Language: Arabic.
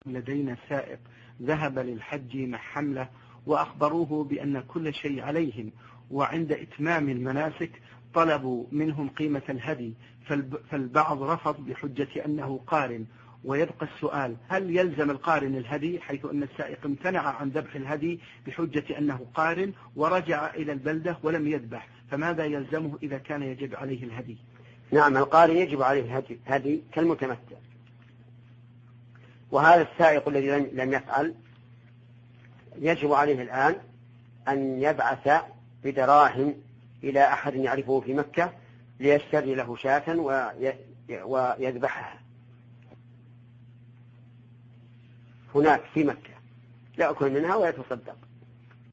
لدينا سائق ذهب للحج مع حملة وأخبروه بأن كل شيء عليهم، وعند إتمام المناسك طلبوا منهم قيمة الهدي، فالبعض رفض بحجة أنه قارن. ويبقى السؤال: هل يلزم القارن الهدي، حيث أن السائق امتنع عن ذبح الهدي بحجة أنه قارن ورجع إلى البلدة ولم يذبح، فماذا يلزمه إذا كان يجب عليه الهدي؟ نعم، القارن يجب عليه الهدي كالمتمتع. وهذا السائق الذي لم يفعل يجب عليه الآن أن يبعث بدراهم إلى أحد يعرفه في مكة ليشتري له شاة ويذبحها هناك في مكة، يأكل منها ويتصدق.